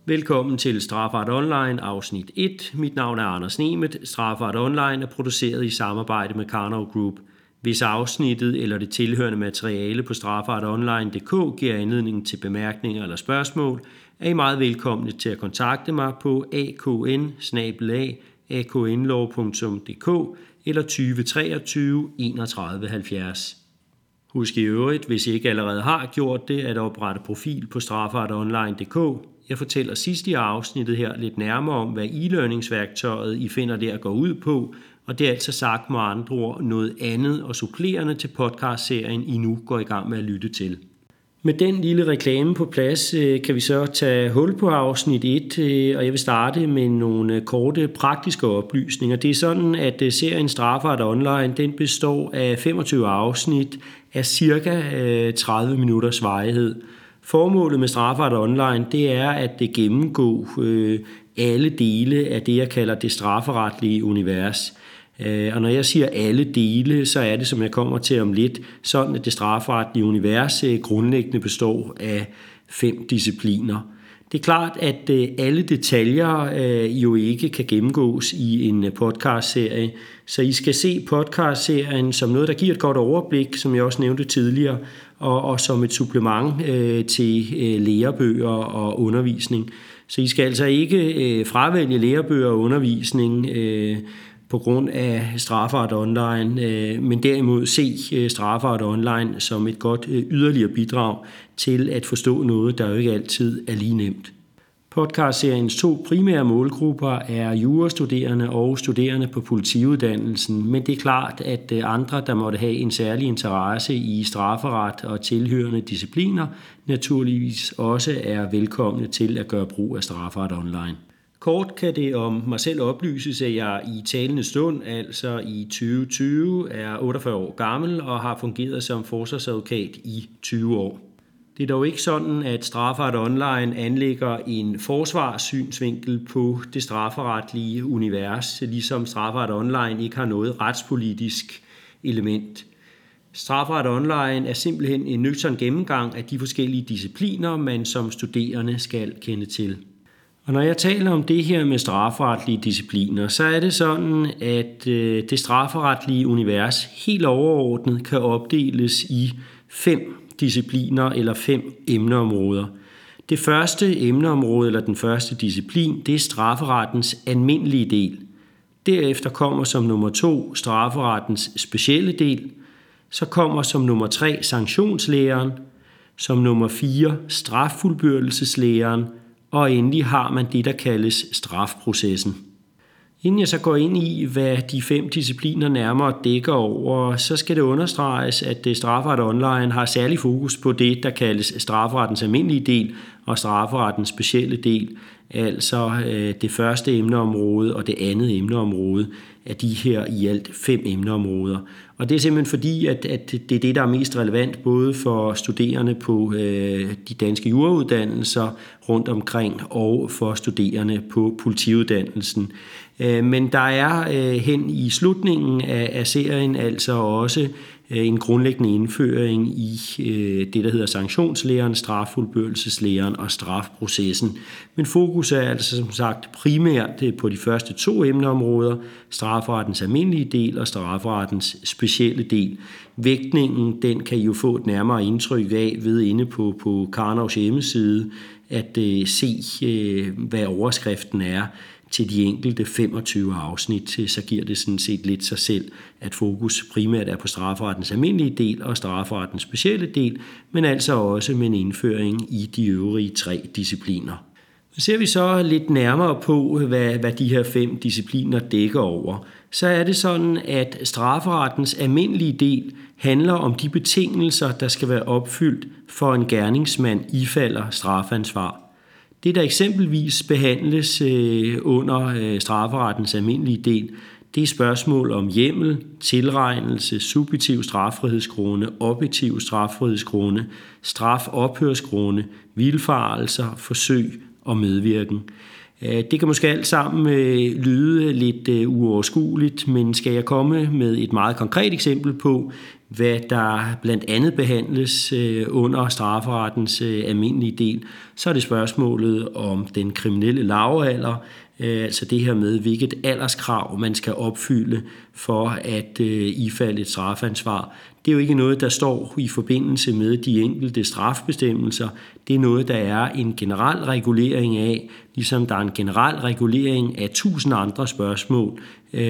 Velkommen til Strafferet Online, afsnit 1. Mit navn er Anders Nemeth. Strafferet Online er produceret i samarbejde med Karnov Group. Hvis afsnittet eller det tilhørende materiale på strafferetonline.dk giver anledning til bemærkninger eller spørgsmål, er I meget velkomne til at kontakte mig på akn@aknlov.dk eller 2023 31 70. Husk i øvrigt, hvis I ikke allerede har gjort det, at oprette profil på strafferetonline.dk. Jeg fortæller sidst i afsnittet her lidt nærmere om, hvad e-learningsværktøjet I finder der går ud på, og det er altså sagt med andre ord noget andet og supplerende til podcastserien, I nu går i gang med at lytte til. Med den lille reklame på plads kan vi så tage hul på afsnit 1, og jeg vil starte med nogle korte praktiske oplysninger. Det er sådan, at serien Strafferet Online den består af 25 afsnit af cirka 30 minutters varighed. Formålet med Strafferet Online det er at gennemgå alle dele af det, jeg kalder det strafferetlige univers. Og når jeg siger alle dele, så er det, som jeg kommer til om lidt, sådan at det strafferetlige univers grundlæggende består af 5 discipliner. Det er klart, at alle detaljer jo ikke kan gennemgås i en podcastserie, så I skal se podcastserien som noget, der giver et godt overblik, som jeg også nævnte tidligere, og som et supplement til lærebøger og undervisning. Så I skal altså ikke fravælge lærebøger og undervisning på grund af Strafferet Online, men derimod se Strafferet Online som et godt yderligere bidrag til at forstå noget, der jo ikke altid er lige nemt. Podcastseriens 2 primære målgrupper er jurastuderende og studerende på politiuddannelsen, men det er klart, at andre, der måtte have en særlig interesse i strafferet og tilhørende discipliner, naturligvis også er velkomne til at gøre brug af Strafferet Online. Kort kan det om mig selv oplyses, at jeg i talende stund, altså i 2020, er 48 år gammel og har fungeret som forsvarsadvokat i 20 år. Det er dog ikke sådan, at Strafferet Online anlægger en forsvarssynsvinkel på det strafferetlige univers, ligesom Strafferet Online ikke har noget retspolitisk element. Strafferet Online er simpelthen en nøgtern gennemgang af de forskellige discipliner, man som studerende skal kende til. Og når jeg taler om det her med strafferetlige discipliner, så er det sådan, at det strafferetlige univers helt overordnet kan opdeles i 5 discipliner eller 5 emneområder. Det første emneområde eller den første disciplin, det er strafferettens almindelige del. Derefter kommer som nummer 2 strafferettens specielle del. Så kommer som nummer 3 sanktionslæren. Som nummer 4 straffuldbyrdelseslæren. Og endelig har man det, der kaldes strafprocessen. Inden jeg så går ind i, hvad de 5 discipliner nærmere dækker over, så skal det understreges, at Strafferet Online har særlig fokus på det, der kaldes strafferettens almindelige del og strafferettens specielle del, altså det første emneområde og det andet emneområde af de her i alt 5 emneområder. Og det er simpelthen fordi, at det er det, der er mest relevant både for studerende på de danske jurauddannelser rundt omkring og for studerende på politiuddannelsen. Men der er hen i slutningen af serien altså også en grundlæggende indføring i det, der hedder sanktionslæren, straffuldbyrdelseslæren og strafprocessen. Men fokus er altså som sagt primært på de første 2 emneområder, strafferettens almindelige del og strafferettens specielle del. Vægtningen, den kan I jo få et nærmere indtryk af ved inde på Karnovs hjemmeside, at se, hvad overskriften er til de enkelte 25 afsnit, så giver det sådan set lidt sig selv, at fokus primært er på strafferettens almindelige del og strafferettens specielle del, men altså også med en indføring i de øvrige 3 discipliner. Så ser vi så lidt nærmere på, hvad de her 5 discipliner dækker over, så er det sådan, at strafferettens almindelige del handler om de betingelser, der skal være opfyldt for en gerningsmand ifalder strafansvar. Det, der eksempelvis behandles under strafferettens almindelige del, det er spørgsmål om hjemmel, tilregnelse, subjektiv straffrihedsgrunde, objektiv straffrihedsgrunde, strafophørsgrunde, vildfarelser, forsøg og medvirken. Det kan måske alt sammen lyde lidt uoverskueligt, men skal jeg komme med et meget konkret eksempel på, hvad der blandt andet behandles under strafferettens almindelige del, så er det spørgsmålet om den kriminelle lavalder, altså det her med, hvilket alderskrav man skal opfylde for at ifalde et strafansvar. Det er jo ikke noget, der står i forbindelse med de enkelte strafbestemmelser. Det er noget, der er en generel regulering af, ligesom der er en generel regulering af 1000 andre spørgsmål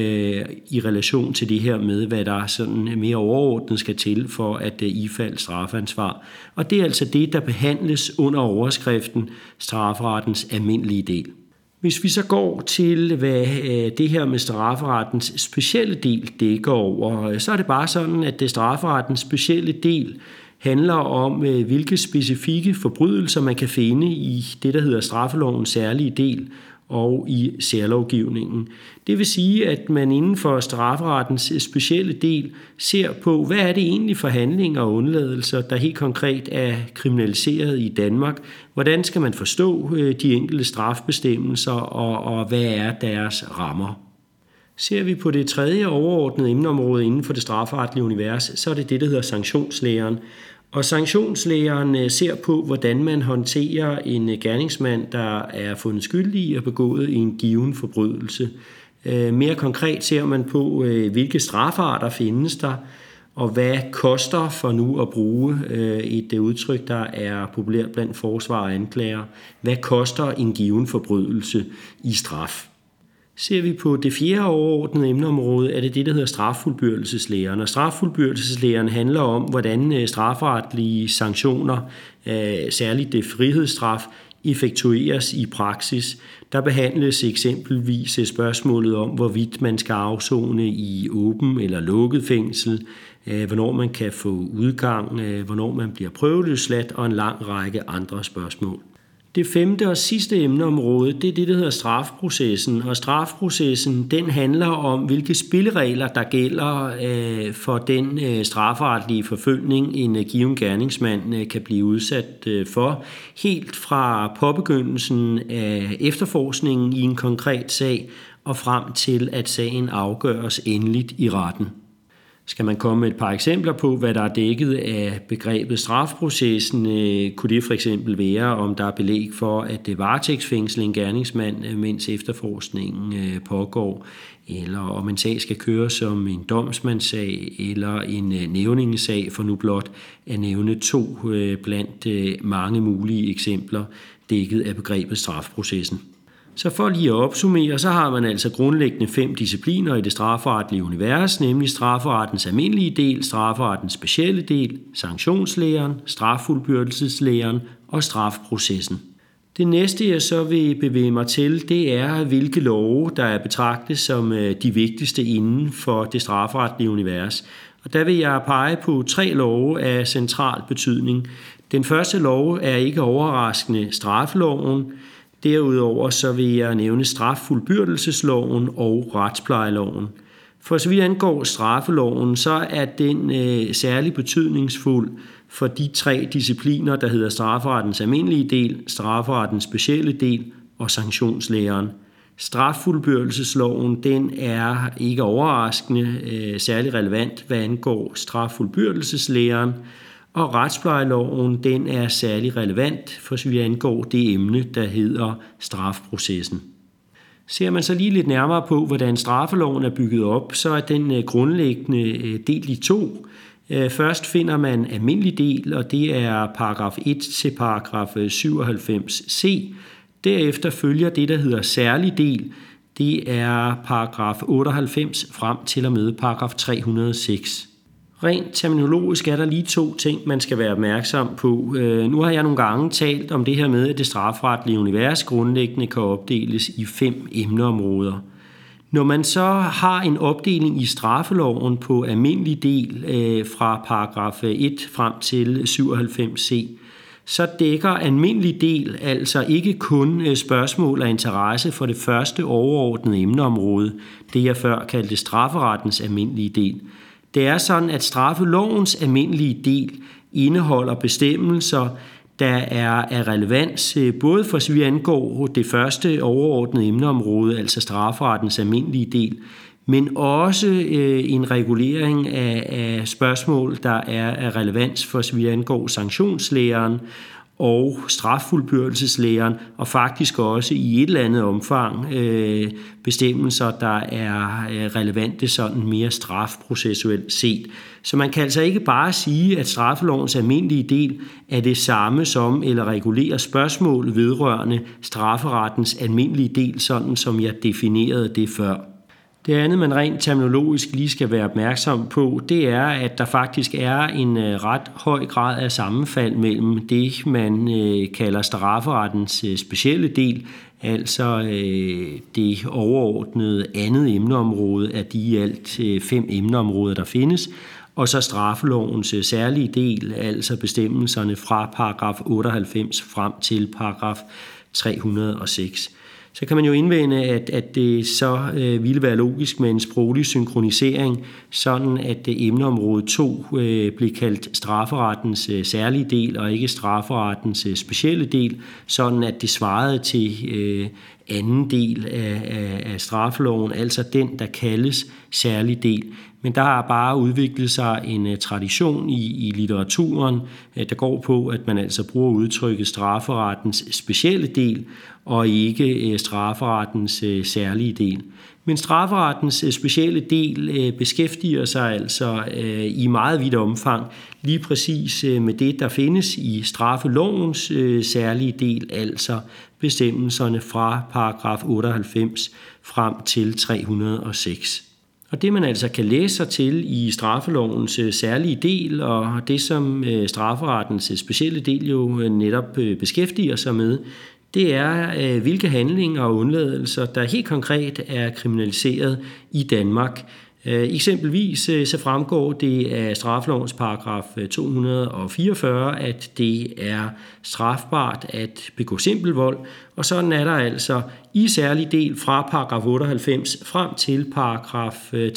i relation til det her med, hvad der sådan mere overordnet skal til for at ifalde strafansvar. Og det er altså det, der behandles under overskriften strafferettens almindelige del. Hvis vi så går til, hvad det her med strafferettens specielle del dækker over, så er det bare sådan, at det strafferettens specielle del handler om, hvilke specifikke forbrydelser man kan finde i det, der hedder straffelovens særlige del og i særlovgivningen. Det vil sige, at man inden for strafferettens specielle del ser på, hvad er det egentlig for handlinger og undladelser, der helt konkret er kriminaliseret i Danmark. Hvordan skal man forstå de enkelte strafbestemmelser, og hvad er deres rammer? Ser vi på det tredje overordnede emneområde inden for det strafferetlige univers, så er det det, der hedder sanktionslæren. Og sanktionslæren ser på, hvordan man håndterer en gerningsmand, der er fundet skyldig i at begået en given forbrydelse. Mere konkret ser man på, hvilke strafarter findes der, og hvad koster, for nu at bruge et udtryk, der er populært blandt forsvar og anklager, hvad koster en given forbrydelse i straf? Ser vi på det fjerde overordnede emneområde, er det det, der hedder straffuldbyrdelseslæren. Og straffuldbyrdelseslæren handler om, hvordan strafferetlige sanktioner, særligt det frihedsstraf, effektueres i praksis. Der behandles eksempelvis spørgsmålet om, hvorvidt man skal afsone i åben eller lukket fængsel, hvornår man kan få udgang, hvornår man bliver prøveløsladt og en lang række andre spørgsmål. Det femte og sidste emneområde, det er det, der hedder strafprocessen. Og strafprocessen, den handler om, hvilke spilleregler, der gælder for den strafferetlige forfølgning, en given gerningsmand kan blive udsat for, helt fra påbegyndelsen af efterforskningen i en konkret sag og frem til, at sagen afgøres endeligt i retten. Skal man komme med et par eksempler på, hvad der er dækket af begrebet strafprocessen, kunne det for eksempel være, om der er belæg for at varetægtsfængsle en gerningsmand, mens efterforskningen pågår, eller om en sag skal køres som en domsmandssag eller en nævningesag, for nu blot at nævne 2 blandt mange mulige eksempler dækket af begrebet strafprocessen. Så for lige at opsummere, så har man altså grundlæggende 5 discipliner i det strafferetlige univers, nemlig strafferettens almindelige del, strafferettens specielle del, sanktionslæren, straffuldbyrdelseslæren og strafprocessen. Det næste, jeg så vil bevæge mig til, det er, hvilke love, der er betragtet som de vigtigste inden for det strafferetlige univers. Og der vil jeg pege på 3 love af central betydning. Den første lov er ikke overraskende straffeloven. Derudover så vil jeg nævne straffuldbyrdelsesloven og retsplejeloven. For så vidt angår straffeloven, så er den særlig betydningsfuld for de 3 discipliner, der hedder strafferettens almindelige del, strafferettens specielle del og sanktionslæren. Straffuldbyrdelsesloven, den er ikke overraskende særlig relevant, hvad angår straffuldbyrdelseslæren, og retsplejeloven, den er særlig relevant, for så vidt angår det emne, der hedder strafprocessen. Ser man så lige lidt nærmere på, hvordan straffeloven er bygget op, så er den grundlæggende delt i 2. Først finder man almindelig del, og det er paragraf 1 til paragraf 97c. Derefter følger det, der hedder særlig del. Det er paragraf 98 frem til og med paragraf 306. Rent terminologisk er der lige 2 ting, man skal være opmærksom på. Nu har jeg nogle gange talt om det her med, at det strafferetlige univers grundlæggende kan opdeles i 5 emneområder. Når man så har en opdeling i straffeloven på almindelig del fra paragraf 1 frem til 97c, så dækker almindelig del altså ikke kun spørgsmål af interesse for det første overordnede emneområde, det jeg før kaldte strafferettens almindelige del. Det er sådan, at straffelovens almindelige del indeholder bestemmelser, der er af relevans både for så vidt angår det første overordnede emneområde, altså strafferettens almindelige del, men også en regulering af spørgsmål, der er af relevans for så vidt angår sanktionslæren og straffuldbyrdelseslæren, og faktisk også i et eller andet omfang bestemmelser, der er relevante sådan mere strafprocessuelt set. Så man kan altså ikke bare sige, at straffelovens almindelige del er det samme som eller regulerer spørgsmål vedrørende strafferettens almindelige del, sådan som jeg definerede det før. Det andet, man rent terminologisk lige skal være opmærksom på, det er, at der faktisk er en ret høj grad af sammenfald mellem det, man kalder strafferettens specielle del, altså det overordnede andet emneområde af de i alt 5 emneområder, der findes, og så straffelovens særlige del, altså bestemmelserne fra paragraf 98 frem til paragraf 306. Så kan man jo indvende, at det så ville være logisk med en sproglig synkronisering, sådan at emneområde 2 blev kaldt strafferettens særlige del og ikke strafferettens specielle del, sådan at det svarede til anden del af straffeloven, altså den, der kaldes særlig del. Men der har bare udviklet sig en tradition i litteraturen, der går på, at man altså bruger udtrykket strafferettens specielle del og ikke strafferettens særlige del. Men strafferettens specielle del beskæftiger sig altså i meget vidt omfang lige præcis med det, der findes i straffelovens særlige del, altså bestemmelserne fra paragraf 98 frem til 306. Og det man altså kan læse sig til i straffelovens særlige del, og det som strafferettens specielle del jo netop beskæftiger sig med, det er, hvilke handlinger og undladelser, der helt konkret er kriminaliseret i Danmark. Eksempelvis så fremgår det af straffelovens paragraf 244, at det er strafbart at begå simpel vold, og sådan er der altså i særlig del fra paragraf 98 frem til paragraf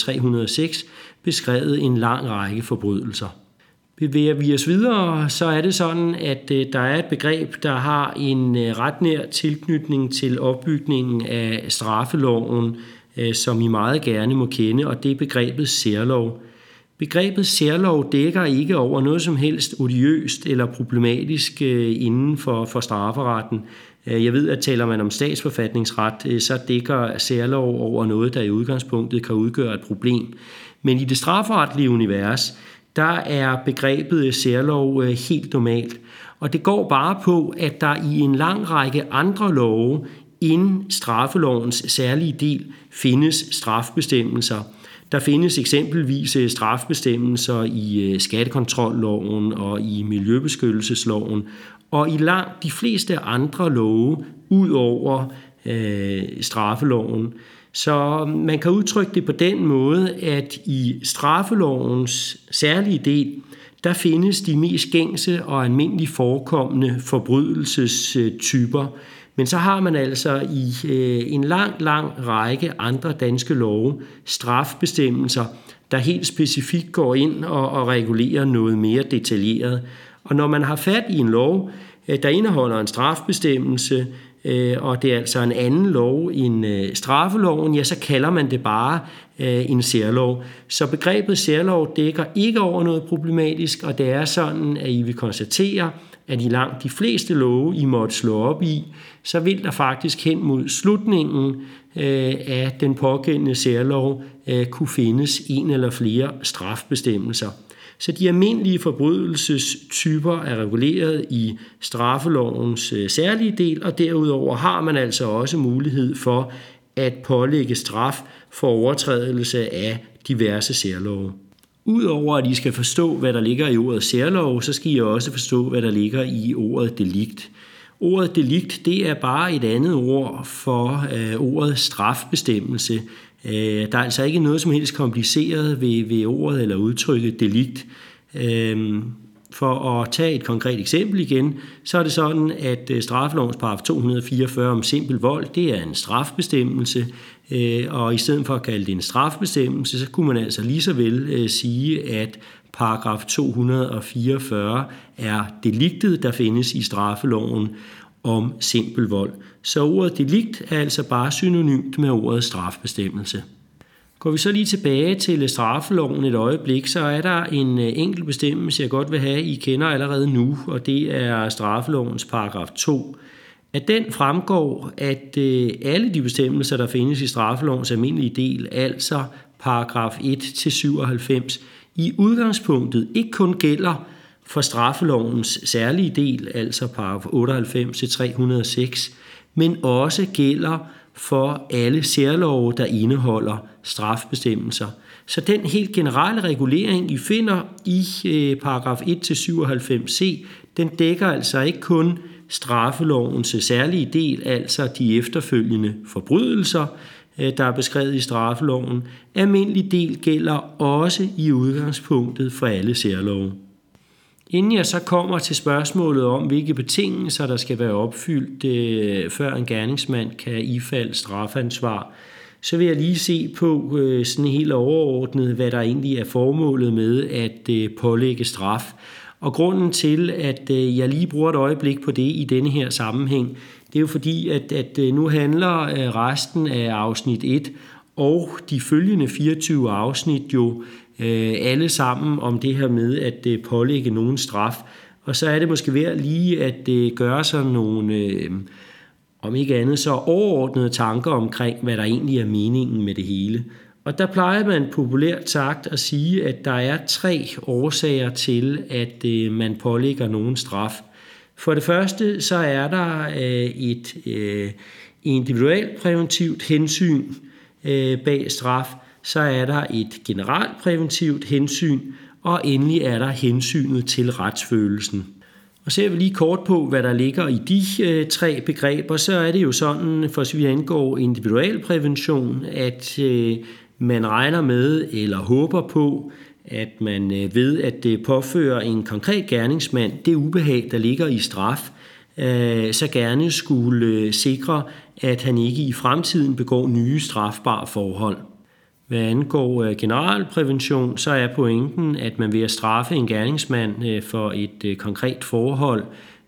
306 beskrevet en lang række forbrydelser. Bevæger vi os videre, så er det sådan, at der er et begreb, der har en ret nær tilknytning til opbygningen af straffeloven, som I meget gerne må kende, og det er begrebet særlov. Begrebet særlov dækker ikke over noget som helst odiøst eller problematisk inden for strafferetten. Jeg ved, at taler man om statsforfatningsret, så dækker særlov over noget, der i udgangspunktet kan udgøre et problem. Men i det strafferetlige univers, der er begrebet særlov helt normalt. Og det går bare på, at der i en lang række andre love end straffelovens særlige del findes strafbestemmelser. Der findes eksempelvis strafbestemmelser i skattekontrolloven og i miljøbeskyttelsesloven, og i langt de fleste andre love ud over straffeloven. Så man kan udtrykke det på den måde, at i straffelovens særlige del, der findes de mest gængse og almindeligt forekommende forbrydelsestyper. Men så har man altså i en lang række andre danske love strafbestemmelser, der helt specifikt går ind og regulerer noget mere detaljeret. Og når man har fat i en lov, der indeholder en strafbestemmelse, og det er altså en anden lov end straffeloven, ja, så kalder man det bare en særlov. Så begrebet særlov dækker ikke over noget problematisk, og det er sådan, at I vil konstatere, at i langt de fleste love, I måtte slå op i, så vil der faktisk hen mod slutningen af den pågældende særlov kunne findes en eller flere strafbestemmelser. Så de almindelige forbrydelsestyper er reguleret i straffelovens særlige del, og derudover har man altså også mulighed for at pålægge straf for overtrædelse af diverse særlove. Udover at I skal forstå, hvad der ligger i ordet særlov, så skal I også forstå, hvad der ligger i ordet delikt. Ordet delikt, det er bare et andet ord for ordet strafbestemmelse. Der er altså ikke noget som helst kompliceret ved ordet eller udtrykket delikt. For at tage et konkret eksempel igen, så er det sådan, at straffelovens paragraf 244 om simpel vold, det er en strafbestemmelse, og i stedet for at kalde det en strafbestemmelse, så kunne man altså lige så vel sige, at paragraf 244 er deliktet, der findes i straffeloven om simpel vold. Så ordet delikt er altså bare synonymt med ordet strafbestemmelse. Går vi så lige tilbage til straffeloven et øjeblik, så er der en enkelt bestemmelse, jeg godt vil have, I kender allerede nu, og det er straffelovens paragraf 2. At den fremgår, at alle de bestemmelser, der findes i straffelovens almindelige del, altså paragraf 1-97, i udgangspunktet ikke kun gælder for straffelovens særlige del, altså paragraf 98-306, men også gælder for alle særlove, der indeholder strafbestemmelser. Så den helt generelle regulering, I finder i paragraf 1-97c, den dækker altså ikke kun straffelovens særlige del, altså de efterfølgende forbrydelser, der er beskrevet i straffeloven. Almindelig del gælder også i udgangspunktet for alle særlove. Inden jeg så kommer til spørgsmålet om, hvilke betingelser, der skal være opfyldt, før en gerningsmand kan ifalde strafansvar, så vil jeg lige se på sådan helt overordnet, hvad der egentlig er formålet med at pålægge straf. Og grunden til, at jeg lige bruger et øjeblik på det i denne her sammenhæng, det er jo fordi, at nu handler resten af afsnit 1 og de følgende 24 afsnit jo alle sammen om det her med at pålægge nogen straf. Og så er det måske værd lige at gøre sådan nogle, om ikke andet så overordnede tanker omkring, hvad der egentlig er meningen med det hele. Og der plejer man populært sagt at sige, at der er 3 årsager til, at man pålægger nogen straf. For det første, så er der et individuelt præventivt hensyn bag straf, så er der et generelt præventivt hensyn, og endelig er der hensynet til retsfølelsen. Og ser vi lige kort på, hvad der ligger i de 3 begreber, så er det jo sådan, for så vidt angår individuel prævention, at man regner med eller håber på, at man ved at påføre en konkret gerningsmand det ubehag, der ligger i straf, så gerne skulle sikre, at han ikke i fremtiden begår nye strafbare forhold. Hvad angår generalprævention, så er pointen, at man ved at straffe en gerningsmand for et konkret forhold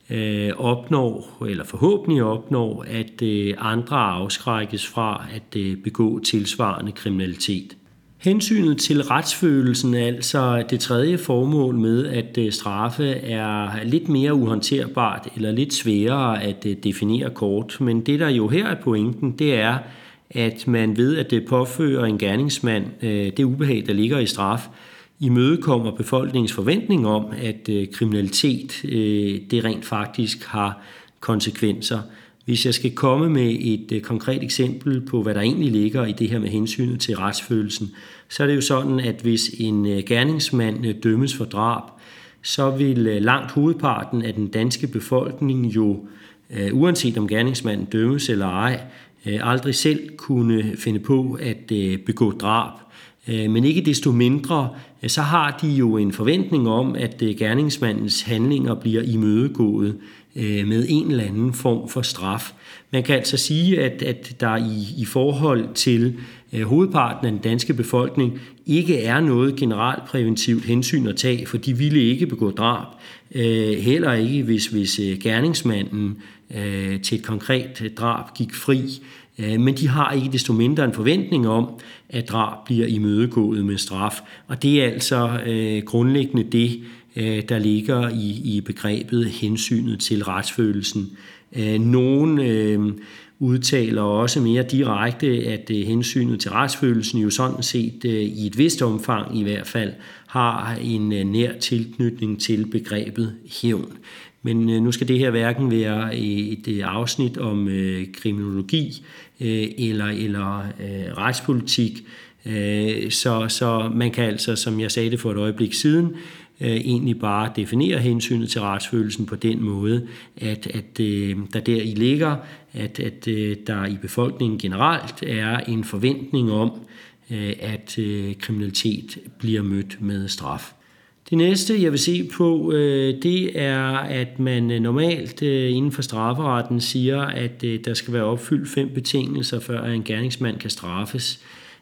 opnår, eller forhåbentlig opnår, at andre afskrækkes fra at begå tilsvarende kriminalitet. Hensynet til retsfølelsen, altså det tredje formål med at straffe, er lidt mere uhåndterbart eller lidt sværere at definere kort. Men det, der jo her er pointen, det er, at man ved at påføre en gerningsmand det ubehag, der ligger i straf, imødekommer befolkningens forventning om, at kriminalitet det rent faktisk har konsekvenser. Hvis jeg skal komme med et konkret eksempel på, hvad der egentlig ligger i det her med hensynet til retsfølelsen, så er det jo sådan, at hvis en gerningsmand dømmes for drab, så vil langt hovedparten af den danske befolkning jo, uanset om gerningsmanden dømmes eller ej, aldrig selv kunne finde på at begå drab. Men ikke desto mindre, så har de jo en forventning om, at gerningsmandens handlinger bliver imødegået med en eller anden form for straf. Man kan altså sige, at der i forhold til hovedparten af den danske befolkning ikke er noget generelt præventivt hensyn at tage, for de ville ikke begå drab. Heller ikke, hvis gerningsmanden til et konkret drab gik fri. Men de har ikke desto mindre en forventning om, at drab bliver imødegået med straf. Og det er altså grundlæggende det, der ligger i begrebet hensynet til retsfølelsen. Nogle udtaler også mere direkte, at hensynet til retsfølelsen jo sådan set i et vist omfang i hvert fald har en nær tilknytning til begrebet hævn. Men nu skal det her hverken være et afsnit om kriminologi eller retspolitik, så man kan altså, som jeg sagde det for et øjeblik siden, egentlig bare definere hensynet til retsfølelsen på den måde, at der deri ligger, at der i befolkningen generelt er en forventning om, at kriminalitet bliver mødt med straf. Det næste, jeg vil se på, det er, at man normalt inden for strafferetten siger, at der skal være opfyldt 5 betingelser, før en gerningsmand kan straffes.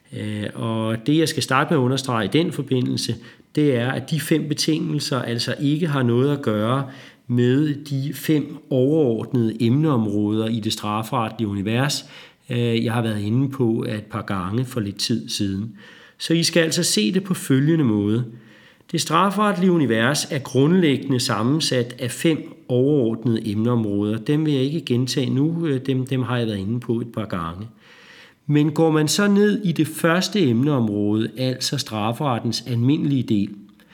Og det, jeg skal starte med at understrege i den forbindelse, det er, at de 5 betingelser altså ikke har noget at gøre med de 5 overordnede emneområder i det strafferetlige univers, Jeg har været inde på et par gange for lidt tid siden. Så I skal altså se det på følgende måde. Det strafferetlige univers er grundlæggende sammensat af 5 overordnede emneområder. Dem vil jeg ikke gentage nu, dem har jeg været inde på et par gange. Men går man så ned i det første emneområde, altså strafferettens almindelige del,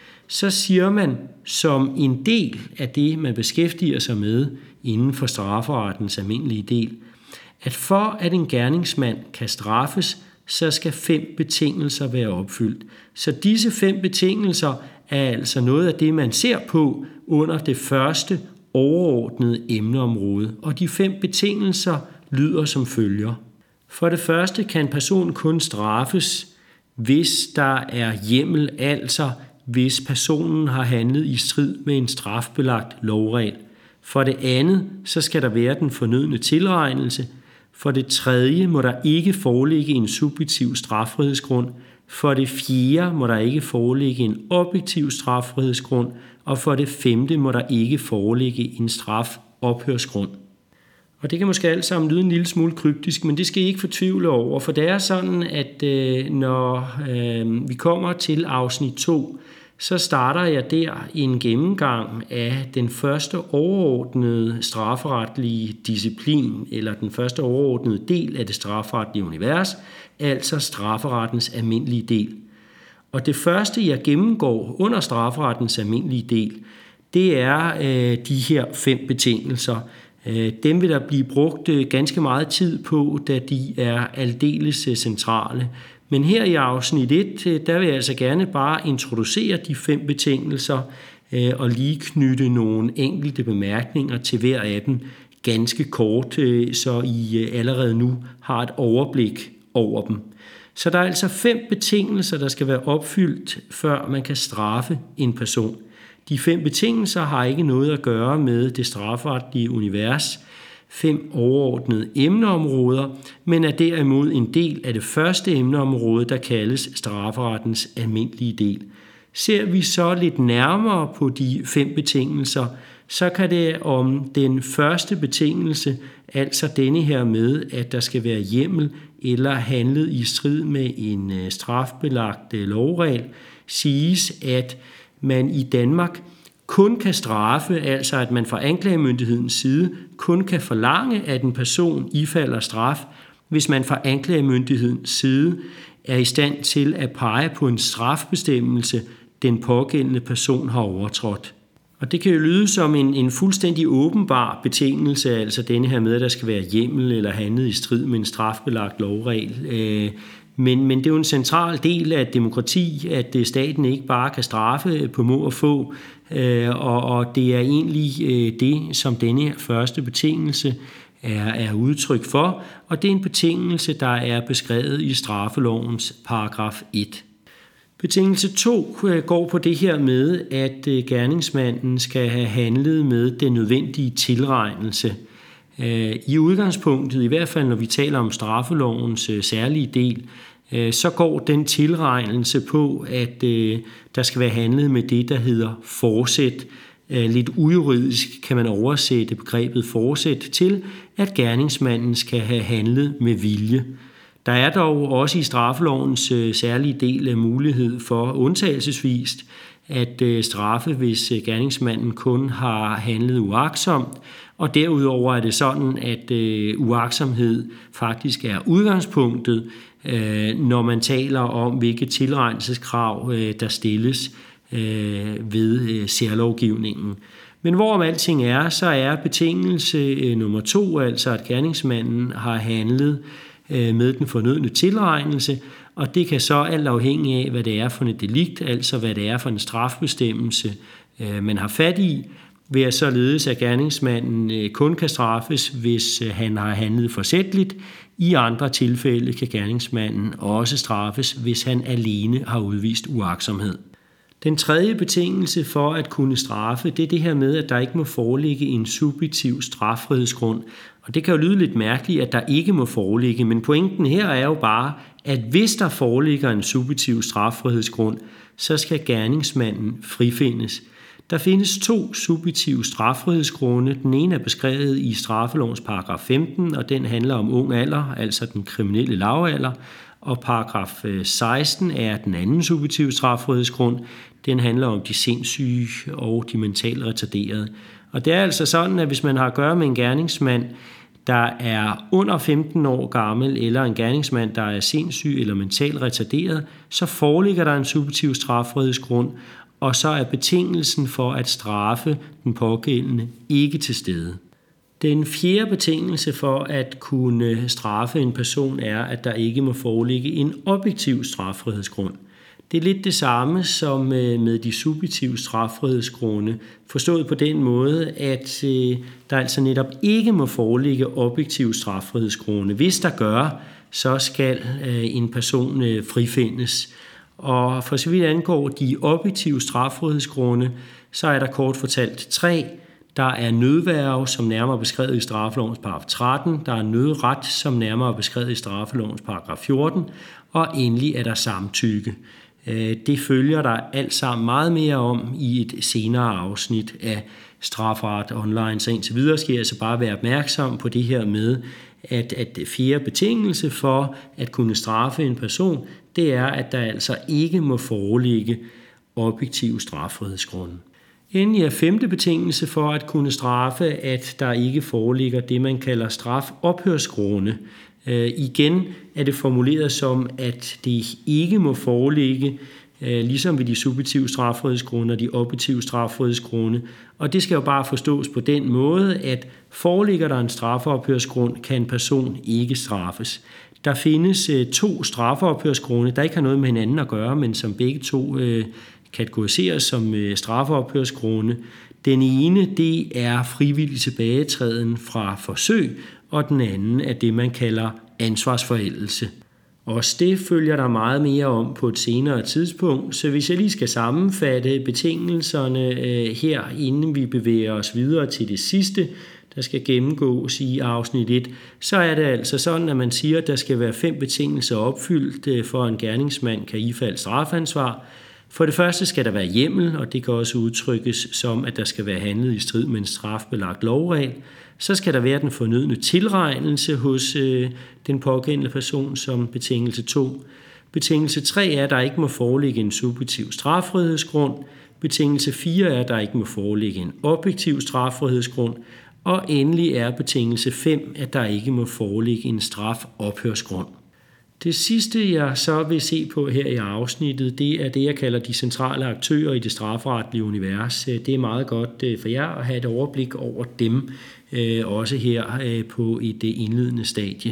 så siger man som en del af det, man beskæftiger sig med inden for strafferettens almindelige del, at for at en gerningsmand kan straffes, så skal 5 betingelser være opfyldt. Så disse 5 betingelser er altså noget af det, man ser på under det første overordnede emneområde. Og de 5 betingelser lyder som følger. For det første kan en person kun straffes, hvis der er hjemmel, altså hvis personen har handlet i strid med en strafbelagt lovregel. For det andet, så skal der være den fornødne tilregnelse. For det tredje må der ikke foreligge en subjektiv straffrihedsgrund. For det fjerde må der ikke foreligge en objektiv straffrihedsgrund. Og for det femte må der ikke foreligge en strafophørsgrund. Og det kan måske alt sammen lyde en lille smule kryptisk, men det skal I ikke fortvivle over, for det er sådan, at når vi kommer til afsnit 2, så starter jeg der en gennemgang af den første overordnede strafferetlige disciplin, eller den første overordnede del af det strafferetlige univers, altså strafferettens almindelige del. Og det første, jeg gennemgår under strafferettens almindelige del, det er de her 5 betingelser. Dem vil der blive brugt ganske meget tid på, da de er aldeles centrale. Men her i afsnit 1, der vil jeg altså gerne bare introducere de 5 betingelser og lige knytte nogle enkelte bemærkninger til hver af dem ganske kort, så I allerede nu har et overblik over dem. Så der er altså 5 betingelser, der skal være opfyldt, før man kan straffe en person. De 5 betingelser har ikke noget at gøre med det strafferetlige univers, 5 overordnede emneområder, men er derimod en del af det første emneområde, der kaldes strafferettens almindelige del. Ser vi så lidt nærmere på de 5 betingelser, så kan det om den første betingelse, altså denne her med, at der skal være hjemmel eller handlet i strid med en strafbelagt lovregel, siges, at man i Danmark kun kan straffe, altså at man fra anklagemyndighedens side kun kan forlange, at en person ifalder straf, hvis man fra anklagemyndighedens side er i stand til at pege på en strafbestemmelse, den pågældende person har overtrådt. Og det kan jo lyde som en fuldstændig åbenbar betingelse, altså denne her med, at der skal være hjemmel eller handlet i strid med en strafbelagt lovregel. Men det er jo en central del af et demokrati, at staten ikke bare kan straffe på må og få, og det er egentlig det, som denne her første betingelse er udtryk for, og det er en betingelse, der er beskrevet i straffelovens paragraf 1. Betingelse 2 går på det her med, at gerningsmanden skal have handlet med den nødvendige tilregnelse. I udgangspunktet, i hvert fald når vi taler om straffelovens særlige del, så går den tilregnelse på, at der skal være handlet med det, der hedder forsæt. Lidt ujuridisk kan man oversætte begrebet forsæt til, at gerningsmanden skal have handlet med vilje. Der er dog også i straffelovens særlige del mulighed for undtagelsesvist at straffe, hvis gerningsmanden kun har handlet uagtsomt, og derudover er det sådan, at uagtsomhed faktisk er udgangspunktet, når man taler om, hvilke tilregnelseskrav der stilles ved særlovgivningen. Men hvorom alting er, så er betingelse nummer 2, altså at gerningsmanden har handlet med den fornødne tilregnelse, og det kan så alt afhængig af, hvad det er for et delikt, altså hvad det er for en strafbestemmelse, man har fat i, ved således at gerningsmanden kun kan straffes, hvis han har handlet forsætligt. I andre tilfælde kan gerningsmanden også straffes, hvis han alene har udvist uagtsomhed. Den tredje betingelse for at kunne straffe, det er det her med, at der ikke må foreligge en subjektiv straffrihedsgrund. Og det kan jo lyde lidt mærkeligt, at der ikke må foreligge, men pointen her er jo bare, at hvis der foreligger en subjektiv straffrihedsgrund, så skal gerningsmanden frifindes. Der findes 2 subjektive straffrihedsgrunde. Den ene er beskrevet i straffelovens paragraf 15, og den handler om ung alder, altså den kriminelle lavalder. Og paragraf 16 er den anden subjektive straffrihedsgrund. Den handler om de sindssyge og de mentalt retarderede. Og det er altså sådan, at hvis man har at gøre med en gerningsmand, der er under 15 år gammel, eller en gerningsmand, der er sindssyg eller mentalt retarderet, så foreligger der en subjektiv straffrihedsgrund, og så er betingelsen for at straffe den pågældende ikke til stede. Den fjerde betingelse for at kunne straffe en person er, at der ikke må foreligge en objektiv straffrihedsgrund. Det er lidt det samme som med de subjektive straffrihedsgrunde, forstået på den måde, at der altså netop ikke må foreligge objektive straffrihedsgrunde. Hvis der gør, så skal en person frifindes. Og for så vidt angår de objektive straffrihedsgrunde, så er der kort fortalt 3. Der er nødværge, som nærmere beskrevet i straffelovens paragraf 13. Der er nødret, som nærmere beskrevet i straffelovens paragraf 14. Og endelig er der samtykke. Det følger der alt sammen meget mere om i et senere afsnit af Strafferet Online. Så indtil videre skal jeg altså bare være opmærksom på det her med, at fjerde betingelse for at kunne straffe en person, det er, at der altså ikke må foreligge objektive straffrihedsgrunde. Endelig er femte betingelse for at kunne straffe, at der ikke foreligger det, man kalder strafophørsgrunde. Igen er det formuleret som, at det ikke må foreligge, ligesom ved de subjektive straffrihedsgrunde og de objektive straffrihedsgrunde. Og det skal jo bare forstås på den måde, at foreligger der en strafophørsgrund, kan en person ikke straffes. Der findes 2 strafophørsgrunde, der ikke har noget med hinanden at gøre, men som begge 2 kategoriseres som strafophørsgrunde. Den ene, det er frivillig tilbagetræden fra forsøg, og den anden er det, man kalder ansvarsforældelse. Også det følger der meget mere om på et senere tidspunkt, så hvis jeg lige skal sammenfatte betingelserne her, inden vi bevæger os videre til det sidste, der skal gennemgås i afsnit 1, så er det altså sådan, at man siger, at der skal være 5 betingelser opfyldt, for en gerningsmand kan ifalde strafansvar. For det første skal der være hjemmel, og det kan også udtrykkes som, at der skal være handlet i strid med en strafbelagt lovregel. Så skal der være den fornødne tilregnelse hos den pågældende person som betingelse 2. Betingelse 3 er, at der ikke må foreligge en subjektiv straffrihedsgrund. Betingelse 4 er, at der ikke må foreligge en objektiv straffrihedsgrund. Og endelig er betingelse 5, at der ikke må foreligge en strafophørsgrund. Det sidste, jeg så vil se på her i afsnittet, det er det, jeg kalder de centrale aktører i det strafferetlige univers. Det er meget godt for jer at have et overblik over dem, også her på et indledende stadie.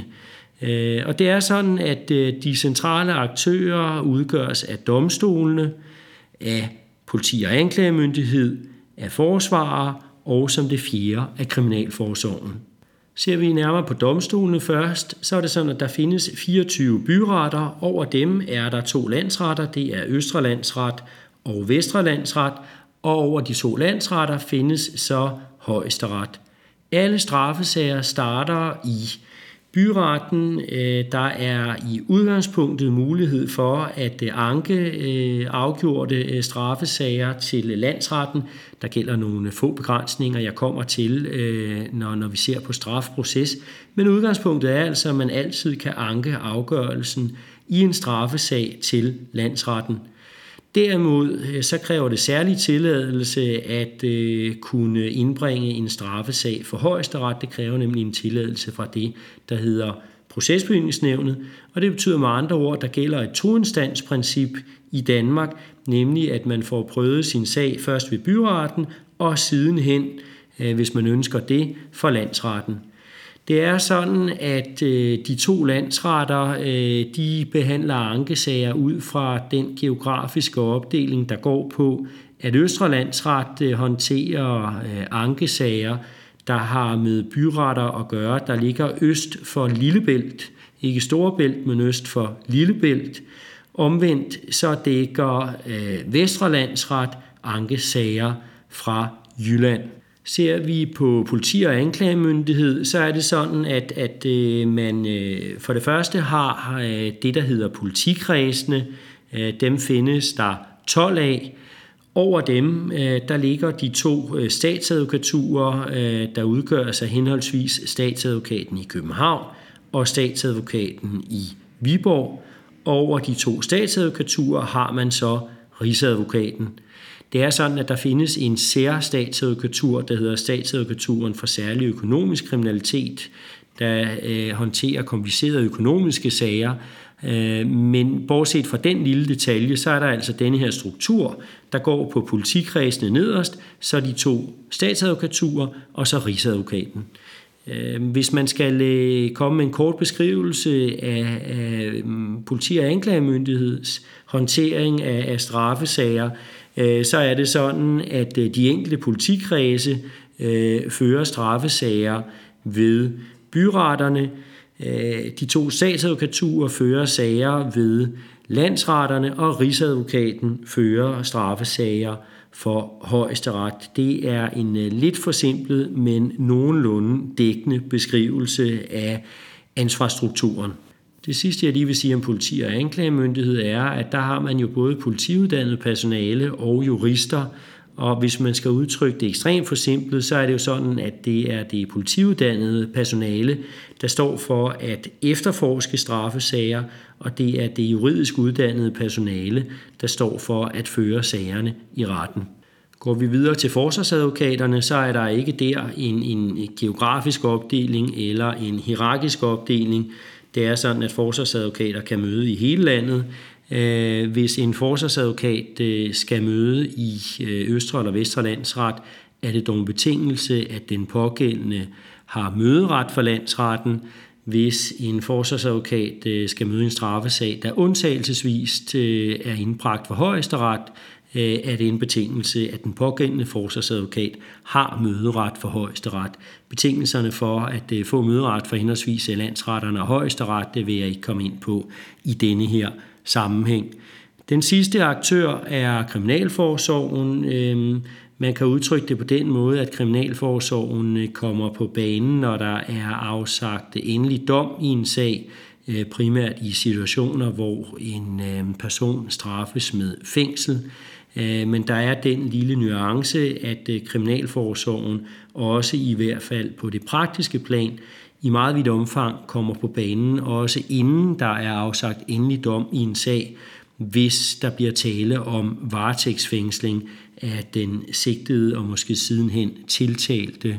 Og det er sådan, at de centrale aktører udgøres af domstolene, af politi- og anklagemyndighed, af forsvarere og som det fjerde af kriminalforsorgen. Ser vi nærmere på domstolene først, så er det sådan, at der findes 24 byretter. Over dem er der 2 landsretter, det er Østre Landsret og Vestre Landsret, og over de 2 landsretter findes så Højesteret. Alle straffesager starter i byretten. Der er i udgangspunktet mulighed for at anke afgjorte straffesager til landsretten. Der gælder nogle få begrænsninger, jeg kommer til, når vi ser på strafproces. Men udgangspunktet er altså, at man altid kan anke afgørelsen i en straffesag til landsretten. Derimod så kræver det særlig tilladelse at kunne indbringe en straffesag for Højesteret. Det kræver nemlig en tilladelse fra det, der hedder Procesbevillingsnævnet. Og det betyder med andre ord, at der gælder et toinstansprincip i Danmark, nemlig at man får prøvet sin sag først ved byretten og sidenhen, hvis man ønsker det, for landsretten. Det er sådan, at de 2 landsretter de behandler ankesager ud fra den geografiske opdeling, der går på, at Østre Landsret håndterer ankesager, der har med byretter at gøre, der ligger øst for Lillebælt, ikke Storebælt, men øst for Lillebælt. Omvendt så dækker Vestre Landsret ankesager fra Jylland. Ser vi på politi- og anklagemyndighed, så er det sådan, at man for det første har det, der hedder politikredsene. Dem findes der 12 af. Over dem, der ligger de 2 statsadvokaturer, der udgøres af henholdsvis statsadvokaten i København og statsadvokaten i Viborg. Over de 2 statsadvokaturer har man så Rigsadvokaten. Det er sådan, at der findes en særstatsadvokatur, der hedder Statsadvokaturen for særlig økonomisk kriminalitet, der håndterer komplicerede økonomiske sager. Men bortset fra den lille detalje, så er der altså denne her struktur, der går på politikredsene nederst, så de 2 statsadvokaturer og så Rigsadvokaten. Hvis man skal komme med en kort beskrivelse af politi- og anklagemyndigheds håndtering af straffesager, så er det sådan, at de enkelte politikredse fører straffesager ved byretterne. De 2 statsadvokaturer fører sager ved landsretterne, og Rigsadvokaten fører straffesager for Højesteret. Det er en lidt forsimplet, men nogenlunde dækkende beskrivelse af ansvarsstrukturen. Det sidste, jeg lige vil sige om politi- og anklagemyndighed, er, at der har man jo både politiuddannet personale og jurister, og hvis man skal udtrykke det ekstremt forsimplet, så er det jo sådan, at det er det politiuddannede personale, der står for at efterforske straffesager, og det er det juridisk uddannede personale, der står for at føre sagerne i retten. Går vi videre til forsvarsadvokaterne, så er der ikke der en geografisk opdeling eller en hierarkisk opdeling. Det er sådan, at forsvarsadvokater kan møde i hele landet. Hvis en forsvarsadvokat skal møde i Østre eller Vestre Landsret, er det dog en betingelse, at den pågældende har møderet for landsretten. Hvis en forsvarsadvokat skal møde en straffesag, der undtagelsesvist er indbragt for Højesteret, er det en betingelse, at den pågældende forsvarsadvokat har møderet for Højesteret. Betingelserne for at få møderet for henholdsvis landsretterne og Højesteret, det vil jeg ikke komme ind på i denne her sammenhæng. Den sidste aktør er Kriminalforsorgen. Man kan udtrykke det på den måde, at Kriminalforsorgen kommer på banen, når der er afsagt endelig dom i en sag, primært i situationer, hvor en person straffes med fængsel. Men der er den lille nuance, at Kriminalforsorgen også i hvert fald på det praktiske plan i meget vidt omfang kommer på banen, også inden der er afsagt endelig dom i en sag, hvis der bliver tale om varetægtsfængsling af den sigtede og måske sidenhen tiltalte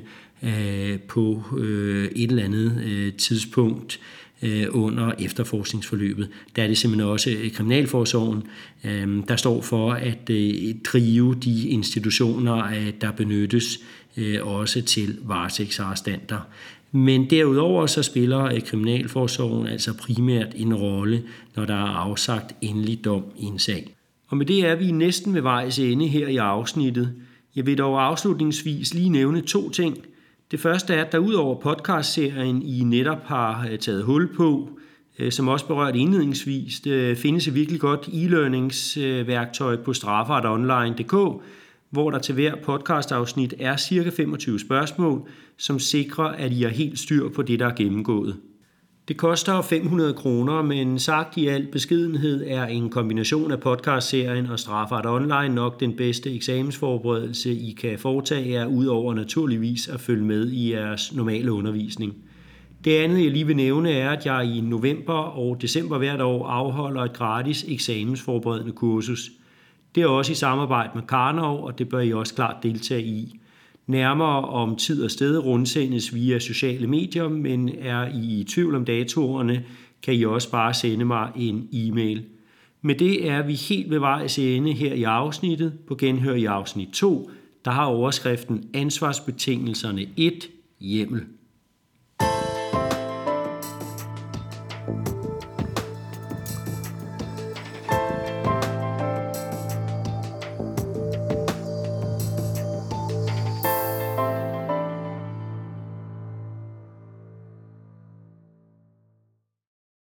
på et eller andet tidspunkt under efterforskningsforløbet. Der er det simpelthen også Kriminalforsorgen, der står for at drive de institutioner, der benyttes også til varetægtsarrestanter. Men derudover så spiller Kriminalforsorgen altså primært en rolle, når der er afsagt endelig dom i en sag. Og med det er vi næsten ved vejs ende her i afsnittet. Jeg vil dog afslutningsvis lige nævne 2 ting. Det første er, at der udover podcastserien, I netop har taget hul på, som også berørt indledningsvis, findes et virkelig godt e-learningsværktøj på strafferetonline.dk, hvor der til hver podcastafsnit er ca. 25 spørgsmål, som sikrer, at I har helt styr på det, der er gennemgået. Det koster 500 kroner, men sagt i al beskedenhed er en kombination af podcastserien og Strafferet Online nok den bedste eksamensforberedelse, I kan foretage jer, udover naturligvis at følge med i jeres normale undervisning. Det andet, jeg lige vil nævne, er, at jeg i november og december hvert år afholder et gratis eksamensforberedende kursus. Det er også i samarbejde med Karnov, og det bør I også klart deltage i. Nærmere om tid og sted rundsendes via sociale medier, men er I i tvivl om datorerne, kan I også bare sende mig en e-mail. Med det er vi helt ved vejs ende her i afsnittet. På genhør i afsnit 2, der har overskriften Ansvarsbetingelserne 1 hjemmel.